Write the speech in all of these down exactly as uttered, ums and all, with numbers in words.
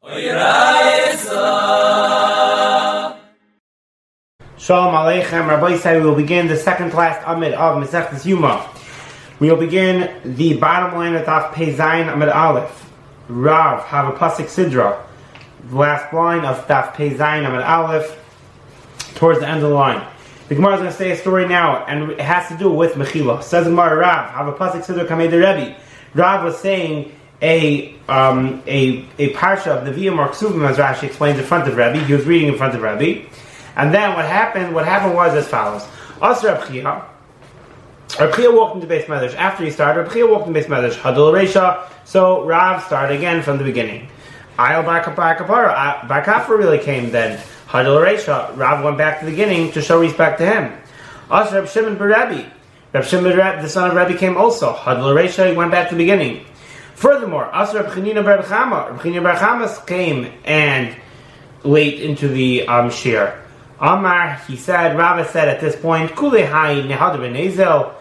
Shalom Aleichem. Rabbi said we will begin the second last Amid of Masechtas Yuma. We will begin the bottom line of Daf Pei Zayin Amid Aleph. Rav have a pasuk sidra. The last line of Daf Pei Zayin Amid Aleph, towards the end of the line. The Gemara is going to say a story now, and it has to do with Mechila. Says the Gemara, Rav have a pasuk sidra Kamei de Rebbe. Rav was saying a um, a a parsha of the Viyam or Ksuvim, as Rashi explains in front of Rebbe. He was reading in front of Rebbe. And then what happened? What happened was as follows: Asr Reb Chia, Reb Chia walked into Beis Medrash. After he started, Reb Chia walked into Beis Medrash. Hadol Reisha. So Rav started again from the beginning. Ayel Bar Kapara, Bar Kapara really came then. Hadol Reisha. Rav went back to the beginning to show respect to him. Asr Reb Shimon bar Rebbe, Reb Shimon bar the son of Rebbe, came also. Hadol Reisha. He went back to the beginning. Furthermore, Asr Reb Chanina bar Chama, Reb Chanina bar Chama came and late into the um, shir. Amar, he said, Rava said at this point, Kule hai nehad benezel.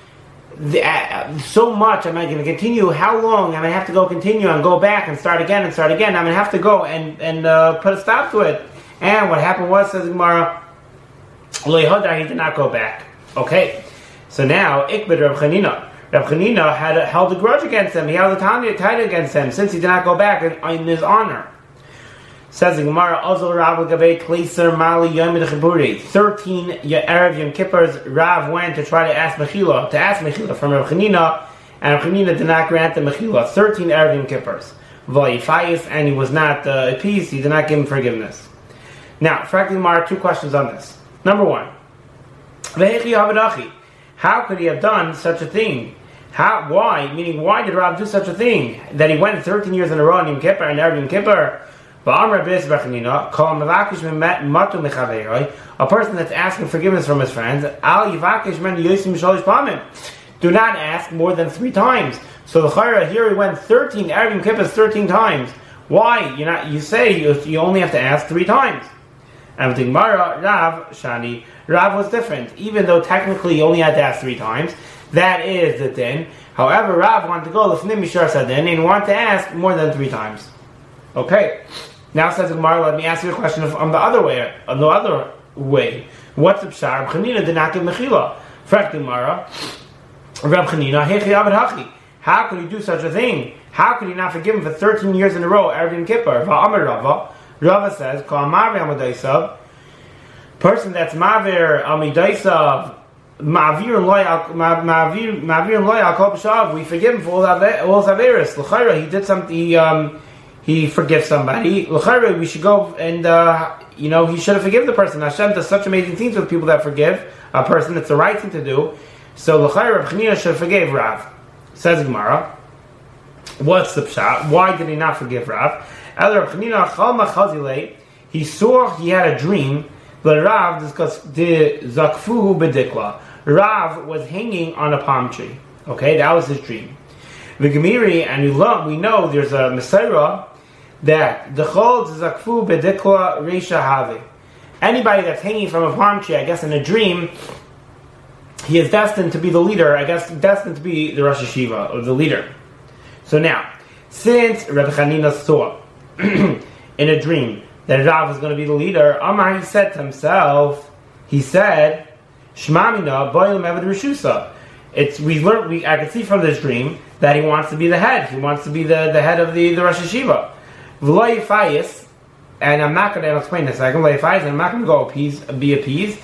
So much, am I going to continue? How long am I have to go continue and go back and start again and start again? I'm going to have to go and, and uh, put a stop to it. And what happened was, says Gemara, Leihadar, he did not go back. Okay, so now, Ikbid Reb Chanina. Reb Chanina had a, held a grudge against him. He held a title against him since he did not go back in, in his honor. Says the Gemara, Azul Rav Gabei Kleiser Mali Yom Chiburi. Thirteen Erev Yom Kippur's Rav went to try to ask Mechila, to ask Mechila from Reb Chanina, and Reb Chanina did not grant the Mechila. Thirteen Erev Yom Kippur's. Vayifayis, and he was not uh, appeased, he did not give him forgiveness. Now, frankly, Gemara, two questions on this. Number one, Vehechi Havadachi. How could he have done such a thing? How? Why? Meaning, why did Rav do such a thing? That he went thirteen years in a row in Yom Kippur and Erev Yom Kippur? A person that's asking forgiveness from his friends, do not ask more than three times. So the Chayra here, he went thirteen Erev Yom Kippur thirteen times. Why? You not you say you, you only have to ask three times. And with the Gemara, Rav Shani, Rav was different. Even though technically you only had to ask three times, that is the din. However, Rav wanted to go l'fnim mishar sadin and wanted to ask more than three times. Okay. Now says the Gemara, let me ask you a question on the other way. On the other way, what's the pshar? Reb Chanina did not give mechila. Frek the Gemara, Reb Chanina, hechi avad hachi. How could he do such a thing? How could he not forgive him for thirteen years in a row? Erev Yom Kippur. Va'amar Rava. Rava says, "Kol mavir amidaisav." Person that's mavir amidaisav. Ma'avir and loyal, ma'avir, ma'avir and loyal. Kol b'shav. We forgive him for all his averis. L'chayra, he did something. He um. He forgives somebody. L'chayre, we should go and, uh, you know, he should have forgiven the person. Hashem does such amazing things with people that forgive a person. It's the right thing to do. So, l'chayre, Reb Chanina should have forgave Rav. Says Gemara, what's the pshat? Why did he not forgive Rav? El Reb Chanina, chal machazile, he saw, he had a dream, that Rav, the zakfuhu bedikla. Rav was hanging on a palm tree. Okay, that was his dream. The Gemiri, and we learn, we know there's a Messiah that the chol zakfu bedikla reisha have. Anybody that's hanging from a palm tree, I guess in a dream, he is destined to be the leader. I guess destined to be the Rosh Hashiva or the leader. So now, since Reb Chanina saw in a dream that Rav was going to be the leader, Amar, he said to himself, he said, Shmamina boilim eved rishusa. It's we learned. We I could see from this dream that he wants to be the head. He wants to be the, the head of the, the Rosh Hashiva. V'lo yifayis, and I'm not going to explain this. I'm going to yifayis, and I'm not going to go appease, be appeased.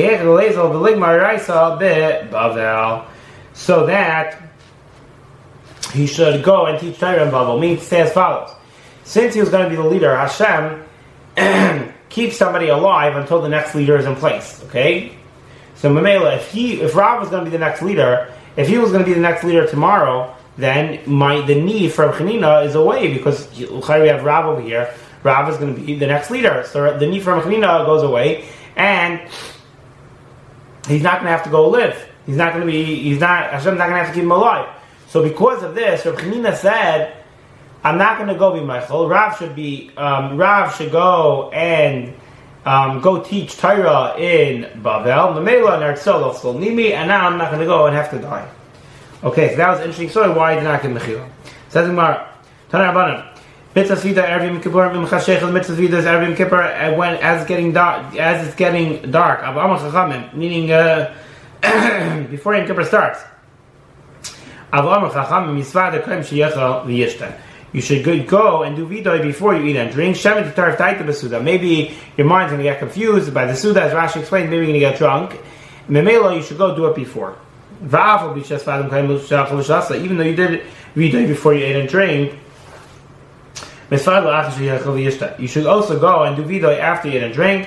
So that he should go and teach Torah in Babel. Meaning to say as follows: since he was going to be the leader, Hashem keeps somebody alive until the next leader is in place. Okay. So Mamela, if he, if Rav was going to be the next leader, if he was going to be the next leader tomorrow, then my the need for Chanina is away because we have Rav over here. Rav is going to be the next leader, so the need for Chanina goes away, and he's not going to have to go live. He's not going to be. He's not. Hashem's not going to have to keep him alive. So because of this, Reb Chanina said, "I'm not going to go be Michael. Rav should be. Um, Rav should go and." Um, go teach Torah in Bavel, Mamela and Eretz still need me, and now I'm not going to go and have to die. Okay, so that was an interesting story. Why did not give Mechila? Says Gemara, Tana Rabbanan, Mitzvah Vida Erev Yom Kippur Mincha Sheichel. Mitzvah Vida is Erev Yom Kippur uh, when as it's getting dark. As it's getting dark. Avamar Chachamim, meaning uh, before Yom Kippur starts. Avamar Chachamim Yisvad Ekrem Sheyechel V'Yishta. You should go and do vidoy before you eat and drink. Shemet Tarf Taita B'Suda. Maybe your mind's going to get confused by the Suda, as Rashi explained. Maybe you're going to get drunk. Memelo, you should go do it before. Even though you did vidoy before you ate and drank, you should also go and do vidoy after you ate and drank.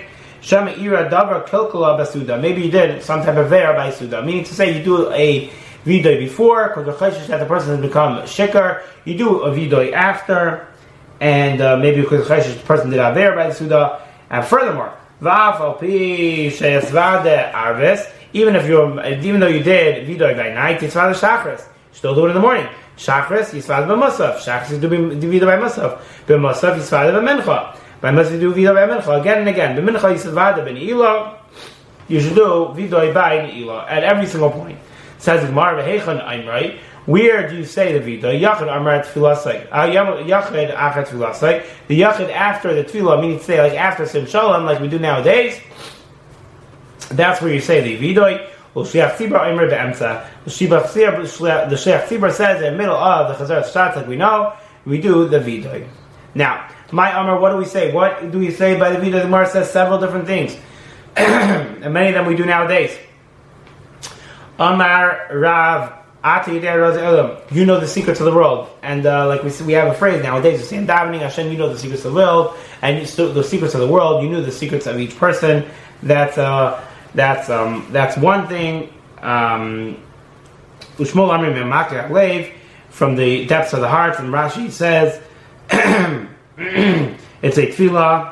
Maybe you did some type of ver by Suda, meaning to say you do a vidoy before, because the cheshish that the person has become shikar. You do a vidoy after, and uh, maybe because the cheshish the person did aver by the Suda. And furthermore, even if you, even though you did vidoy by night, it's father shachris. Still do it in the morning. Shachris, yisvad b'musaf. Shachris, you do vidoy by musaf. B'musaf, yisvad b'mincha. By musaf, you do vidoy by mincha again and again. B'mincha, yisvad b'ne'ilah. You should do vidoy by ne'ilah at every single point. Says Gemara, "V'heichan Aimrei." Where do you say the vidoy? Yachid Amar Tfilasai. Yachid After Tfilasai. The Yachid after the Tfilah, meaning to say like after Sim Shalom, like we do nowadays. That's where you say the vidoy. The Sheikh Tzibur says in the middle of the Chazar Shatz, like we know, we do the vidoy. Now, my Amar, what do we say? What do we say by the vidoy? The Gemara says several different things, and many of them we do nowadays. Amar Rav Ati you know the secrets of the world, and uh, like we we have a phrase nowadays. We say in davening, Hashem, you know the secrets of the world, and you still, the secrets of the world. You knew the secrets of each person. That's uh, that's um, that's one thing. Um, Ushmol Amri Memakir Alev, from the depths of the heart. And Rashi says it's a tefillah.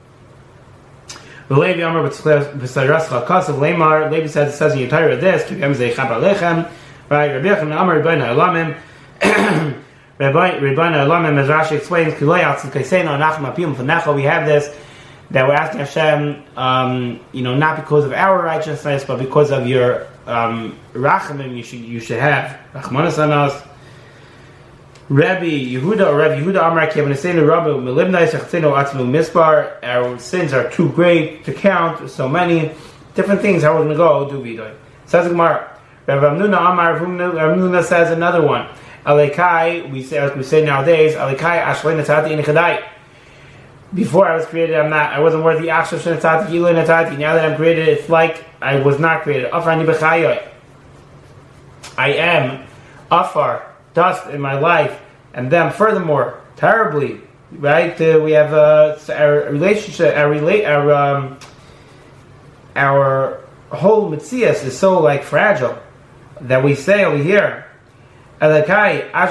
Levi Amar b'Sarascha Kasav Lemar. Levi says it says in your Torah this. Kivem Zeichab Alechem. Right. Rabbi Yochanan Amar Rebbeinu Elamim. Rebbeinu Elamim, as Rashi explains, Kiloi Atzil Kaseinu Anachim Apim V'Necha. We have this that we're asking Hashem, um, you know, not because of our righteousness, but because of your um, rachamim. You should you should have rachmanas on us. Rabbi Yehuda or Rabbi Yehuda Amar Kevaneseinu Rabbi Melibnai Sechtzenu Atzmu Mispar. Our sins are too great to count. So many different things. How we're going to go do vidoy? Says Gemara. Rabbi Amnuna Amar Amnuna says another one. Alekai, we say as we say nowadays. Alekai Ashlei Natati Inechadai. Before I was created, I'm not. I wasn't worthy. Ashlei Natati Gilui Natati. Now that I'm created, it's like I was not created. Afar Ni B'Chayoi. I am afar, dust in my life, and then furthermore, terribly. Right? Uh, we have uh, our relationship, our relate, our um, our whole mitzias is so like fragile that we say over here. Now that I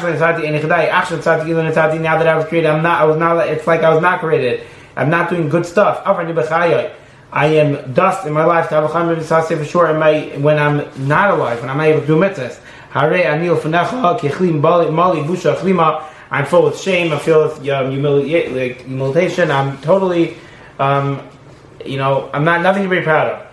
was created, I'm not. I was not. It's like I was not created. I'm not doing good stuff. I am dust in my life. For sure, in my when I'm not alive, when I'm not able to do mitzvahs. I'm full with shame. I feel with um, humili- like, humiliation. I'm totally, um, you know, I'm not nothing to be proud of.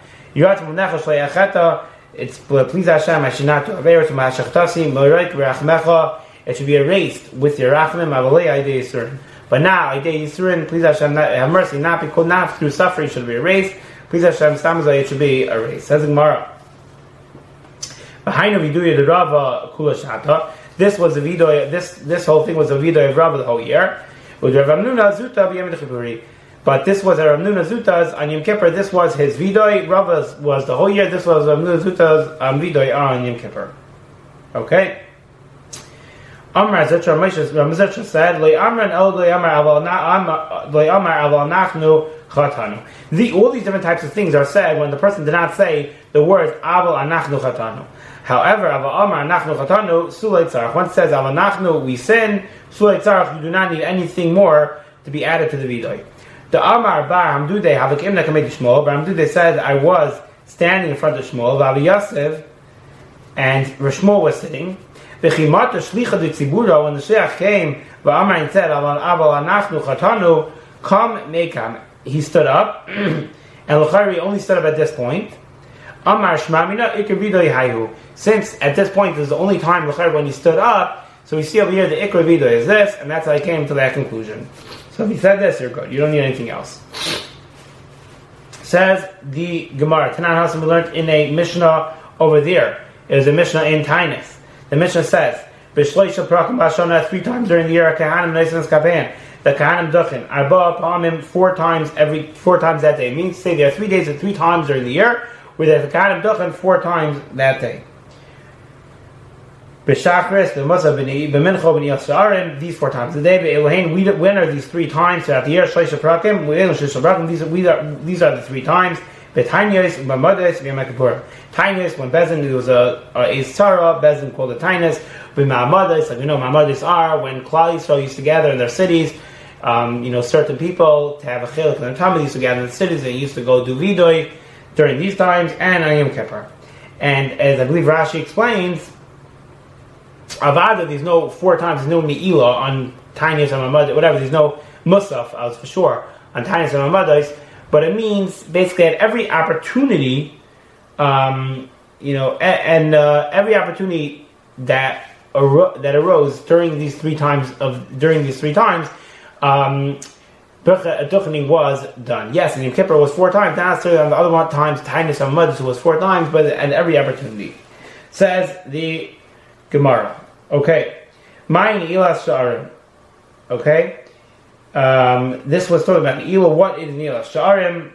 It's please Hashem. I should not do aver to ma'ashachtasi mo'roik v'rachmecha. It should be erased with your rachmim. Avalei aidei yisurin. But now aidei yisurin, please Hashem, not, have mercy. Not because not through suffering should be erased. Please Hashem, stamazai it should be erased. Says Gemara. Behind viduya the Rava kula shata. This was a vidoy. This this whole thing was a vidoy of Rava the whole year. With Rav Amnuna Zuta b'yom Chipuri. But this was Rav Amnuna Zuta's on Yom Kippur. This was his vidoy. Rava's was the whole year. This was Rav Amnuna Zuta's um, vidoy on Yom Kippur. Okay. Amar Zetra Moshe Rav Zetra said, "Lo Amran El Lo Amar Aval Na Lo Amar Aval Nachnu Chatanu." The all these different types of things are said when the person did not say the words Aval Anachnu Chatanu. However, Aval Amar Anachnu Chatanu Sulei Tzarach. Once it says Aval Anachnu we sin, Sulei Tzarach you do not need anything more to be added to the vidoy. The Amar Bar Hamdude Havakim Nekamed Shmuel. Bar Hamdude said, I was standing in front of Shmuel, Vavi Yosef, and Shmuel was sitting. V'chimata Shlicha de Tzibura, when the Sheikh came, V'amar and said, Aval Aval Anachnu Chatanu, come Mekam. He stood up, and L'chari only stood up at this point. Amar Shmamina Ikar Vidoy Hayu. Since at this point is the only time L'chari when he stood up, So we see over here the Ikra Vidoy is this, and that's how I came to that conclusion. So if you said this, you're good. You don't need anything else. Says the Gemara, Tanan Hasan, we learned in a Mishnah over there. It was a Mishnah in Tainus. The Mishnah says, B'shloisha prakim b'ashana, three times during the year, Kahanim Neisans Kapan, the Kahanim Duchin, Arba Pamim, four times every, four times that day. It means to say there are three days and three times during the year, where there's the Kahanim Duchin four times that day. B'shachris, b'musa, b'mincho, b'niyach sha'arim, these four times a day. B'elohein, when are these three times throughout the year? Shloisha prakim, w'elohein shloisha prakim, these are, these are the three times. B'tainis, b'madis, b'yom kippur. Tainis, when Bezin, there was a, a Tzara, Bezin called it Tainis. B'ma'amadis, like we know Ma'amadis are, when Klal Yisrael used to gather in their cities, um, you know, certain people, to have a chiluk, and the Talmud used to gather in the cities, they used to go do Vidoy during these times, and on Yom Kippur. And as I believe Rashi explains, Avada, there's no four times, there's no Me'ila on Tainis and Ma'amadis, whatever, there's no Musaf, I was for sure, on Tainis and Ma'amadis, but it means basically at every opportunity, um, you know, and, and uh, every opportunity that aro- that arose during these three times of during these three times, um, Duchening was done. Yes, and Yom Kippur was four times. Not necessarily on the other one times. Tainus and Mudus was four times, but at every opportunity. Says the Gemara. Okay, Ma'in Ilas Sha'arim. Okay. Um, this was talking about Ne'ilah. What is Ne'ilah? Sha'arim,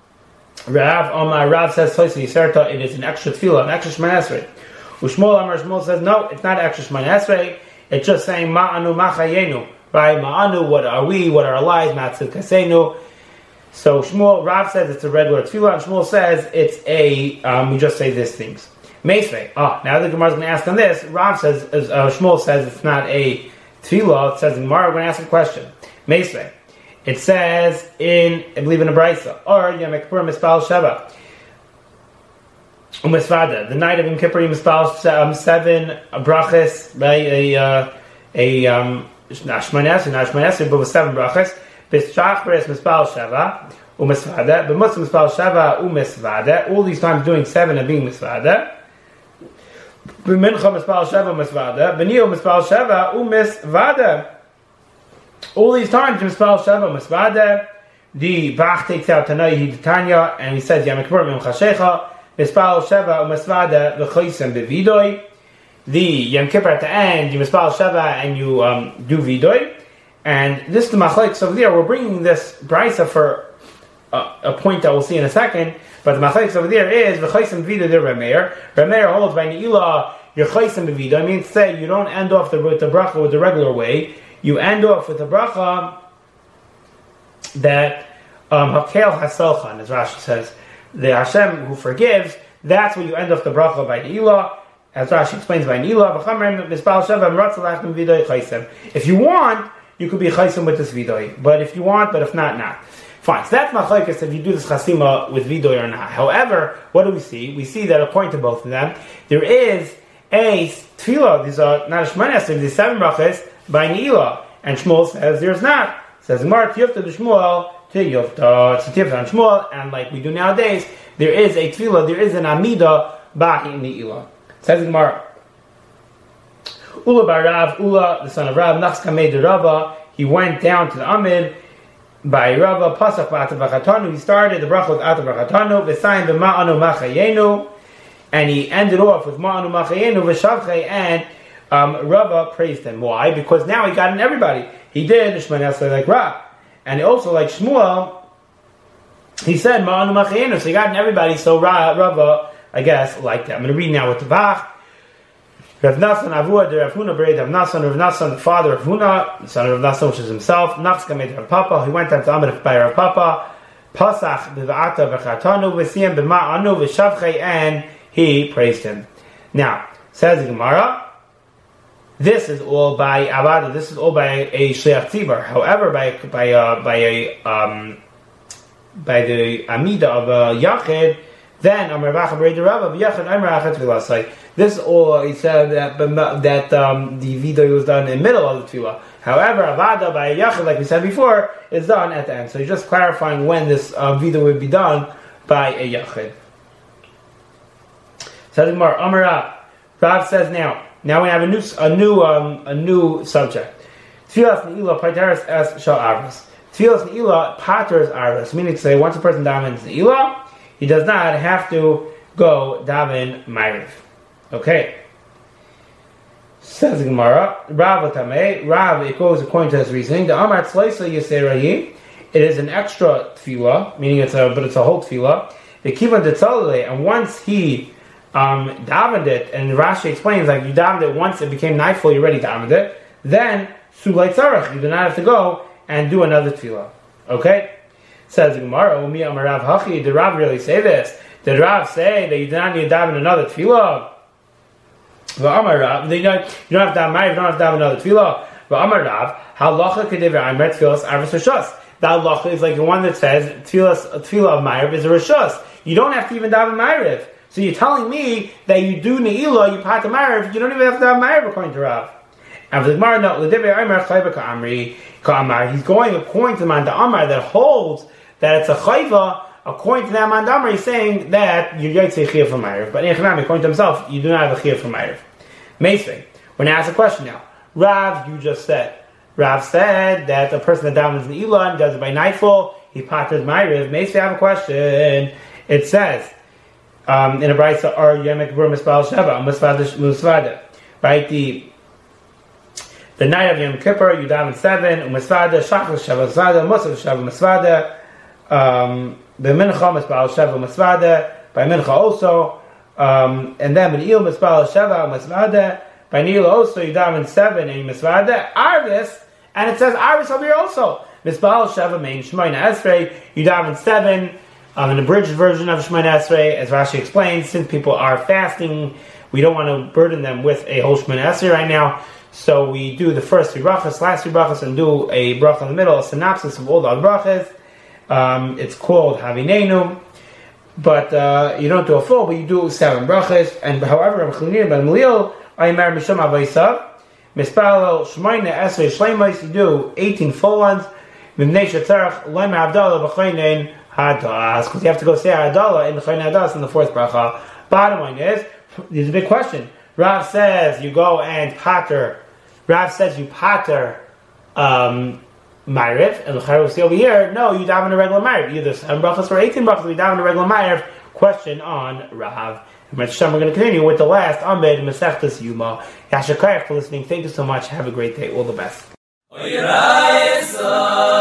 Rav Omar, Rav says, it is an extra tefillah, an extra Shemon Esrei. Ushmol Amar, Shmuel says, no, it's not extra Shemon Esrei, it's just saying, Ma'anu Machayenu, right? Ma'anu, what are we, what are our lives, Matzil Kasenu. So Shmuel, Rav says it's a regular tefillah, and Shmuel says it's a, um, we just say these things. Meisvei, ah, now the Gemara is going to ask on this. Rav says, uh, Shmuel says it's not a tefillah, it says in Gemara, we're going to ask a question. Meisvei. It says in, I believe in a Brisa, or Yom Kippur Mispal Sheva, Umisvada, the night of Yom Kippur Mispal um, seven brachas, right? A uh, a um, not Shemon Esrei, not Shemon Esrei, but with seven brachas. B'Shachris Mispal Sheva, Umisvada, B'Muslim Mispal Sheva, Umisvada. All these times doing seven and being Misvada. B'Mincha Mispal Sheva, Umisvada. B'Nio Mispal Sheva, Umisvada. All these times, Mispal Sheva, Misvada, the Bach takes out Tanai Hiditanya, and he says, Yom Kippur Mim Chashecha, Mispal Sheva, Misvada, V'choisem B'Vidoy. The Yom Kippur at the end, you Mispal Sheva, and you um, do Vidoy. And this is the Machlekes over there. We're bringing this Brisa for uh, a point that we'll see in a second, but the Machlekes over there is, V'choisem B'Vidoy, the Rameir. Rameir holds by Ne'ilah, you're Choisem B'Vidoy. I mean, say, you don't end off the, with the bracha with the regular way. You end off with a bracha that Hakel um, Haselchan, as Rashi says, the Hashem who forgives. That's when you end off the bracha by Ne'ilah, as Rashi explains by Ne'ilah. If you want, you could be chaysem with this vidoy, but if you want, but if not, not. Fine. So that's machlokes if you do this chasima with vidoy or not. However, what do we see? We see that according to both of them, there is a tefillah. These are not a Shemon Esrei, these seven brachas by Ne'ilah, and Shmuel says there's not. It says Gemara Tiyufta to Shmuel to Yufta to Tiyufta on Shmuel, and like we do nowadays, there is a tefillah, there is an amida by Ne'ilah. It says Gemara Ula bar Rav, Ula the son of Rav, Nachska made the Rava. He went down to the Amid by Rava Pasach ba'atav v'chatanu. He started the bracha with atav v'chatanu, v'sayin v'ma'anu machayenu, and he ended off with ma'anu machayenu v'shavchei, and Um, Rava praised him. Why? Because now he got in everybody. He did the Shemon Esrei like Rav, and also like Shmuel, he said Ma'anu Machayenu. So he got in everybody. So Rava, I guess, liked it. I'm going to read now with the Bach. Rav Nassan Avua de Rav Huna buried Rav Nassan, Rav Nassan, the father of Huna, the son of Rav Nassan, which is himself. Nachska made Rav Papa. He went down to Amid by Rav Papa. Pasach b'va'ata v'chatanu v'siyam b'ma'anu v'shavchei, and he praised him. Now says the Gemara, this is all by Avada. This is all by a Shliach Tzibur. However, by by uh, by a um, by the Amida of a Yachid, then Amar Bacha B'Rei Rava V'Yachid Amar Achat V'Lasai. This is all he said that that um, the Vidoy was done in the middle of the Tefillah. However, Avada by a Yachid, like we said before, is done at the end. So he's just clarifying when this uh, Vidoy would be done by a Yachid. So Amar Amar Rav says now. Now we have a new a new um, a new subject. Tfilas ne'ilah pateres es shal arvus. Tfilas ne'ilah paters arvus, meaning to say once a person davens ne'ilah, he does not have to go daven ma'ariv. Okay. Says the Gemara, Rav Tameh, Rav, it goes according to his reasoning. The Amar Tzleisa Yiserahi, it is an extra tefillah, meaning it's a, but it's a whole tefillah. The Kivan Detzalele, and once he um, davened it, and Rashi explains, like you davened it once, it became nightfall, you already davened it, then Sulay Tzarech, you do not have to go and do another tefillah. Okay? Says the Gemara, Umi Amar Rav Hachi, did Rav really say this? Did Rav say that you do not need to daven another tefillah? V'amar Rav, you don't have to daven, you don't have to daven another tefillah. V'amar Rav, halacha kedever Amar tefillas arvus rishus. That halacha is like the one that says tefillas, tefillah of Ma'ariv is a rishus. You don't have to even daven Ma'ariv. So you're telling me that you do ne'ilah, you pat the Ma'ariv, you don't even have to daven Ma'ariv according to Rav. And for the Gemara, no, l'dever Amar chayva ka'amri ka'amar. He's going according to the man Amar that holds that it's a chayva. According to that man Amar, he's saying that you don't say chiyuv for Ma'ariv. But in Echanami, according to himself, you do not have a chiyuv for Ma'ariv. Meisvei, we're going to ask a question now. Rav, you just said. Rav said that the person that davens in Elon does it by nightfall, he patters Ma'ariv. Meisvei, I have a question. It says, um, in a brayso, or Yemek Bur Mispal Sheva, Musvada. Right? The the night of Yom Kippur, you daven seven, Musvada, Shachar Sheva, Musvada, Musaf Sheva, Musvada, um, the Mincha Mispal Sheva, Musvada, by Mincha also. Um, and then Benil Mispal Sheva Masvada, by Nil also you daven seven and Masvada, Arvis, and it says Arvis over here also. Mispal Sheva main Shemaina Esrei, you daven seven, um, in the abridged version of Shemaina Esrei, as Rashi explains, since people are fasting, we don't want to burden them with a whole Shemaina Esrei right now, so we do the first three brachas, last three brachas, and do a bracha in the middle, a synopsis of all the brachas. Um, it's called Havinenu. But uh, you don't do a full, but you do seven brachas. And however, I'm Chlunir ben Malil, I am Misham Avaisav, Mispalo Shemaina Esrei Shleimais, you do eighteen full ones. Mimnei Shetzarach Loima Abdallah B'chaynein Hadas, because you have to go say Hadallah in the Chaynein Hadas in the fourth bracha. Bottom line is, there's a big question. Rav says you go and pater. Rav says you pater um, Ma'ariv, and the will see over here, no, you daven a regular Ma'ariv. Either seven brachas or eighteen brachas, we daven a regular Ma'ariv. Question on Rav. And we're going to continue with the last Amid Masechtas Yuma. Yashar Kayak for listening. Thank you so much. Have a great day. All the best.